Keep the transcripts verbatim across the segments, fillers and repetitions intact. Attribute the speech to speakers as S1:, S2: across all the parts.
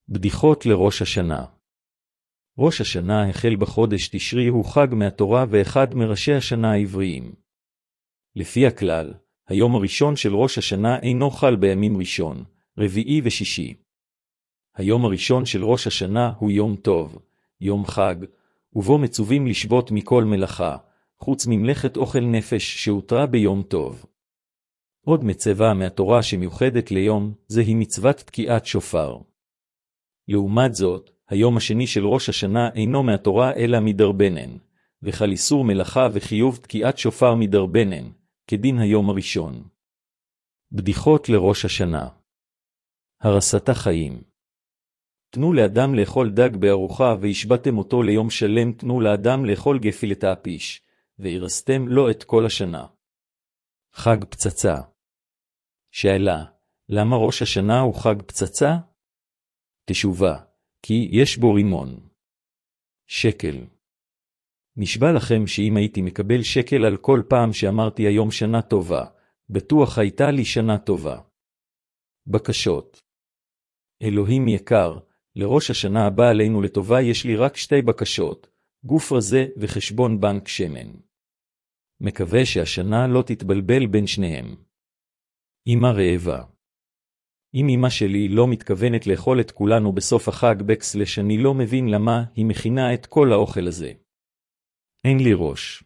S1: בדיחות לראש השנה. ראש השנה החל בחודש תשרי, הוא חג מהתורה ואחד מראשי השנה העבריים. לפי הכלל, היום הראשון של ראש השנה אינו חל בימים ראשון, רביעי ושישי. היום הראשון של ראש השנה הוא יום טוב, יום חג, ובו מצווים לשבות מכל מלאכה, חוץ ממלאכת אוכל נפש שהותרה ביום טוב. עוד מצווה מהתורה שמיוחדת ליום, זוהי מצוות תקיעת שופר. לעומת זאת, היום השני של ראש השנה אינו מהתורה אלא מדרבנן, וחל איסור מלאכה וחיוב תקיעת שופר מדרבנן, כדין היום הראשון. בדיחות לראש השנה. הרסת החיים. תנו לאדם לאכול דג בארוחה והשבתם אותו ליום שלם, תנו לאדם לאכול גפילת האפיש, והרסתם לו את כל השנה. חג פצצה. שאלה, למה ראש השנה הוא חג פצצה? תשובה, כי יש בו רימון. שקל. נשבע לכם שאם הייתי מקבל שקל על כל פעם שאמרתי היום שנה טובה, בטוח הייתה לי שנה טובה. בקשות. אלוהים יקר, לראש השנה הבא עלינו לטובה יש לי רק שתי בקשות, גוף רזה וחשבון בנק שמן. מקווה שהשנה לא תתבלבל בין שניהם. אמא רעבה. אם אמא שלי לא מתכוונת לאכול את כולנו בסוף החג בקסלש, אני לא מבין למה היא מכינה את כל האוכל הזה. אין לי ראש.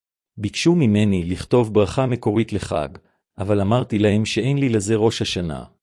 S1: ביקשו ממני לכתוב ברכה מקורית לחג, אבל אמרתי להם שאין לי לזה ראש השנה.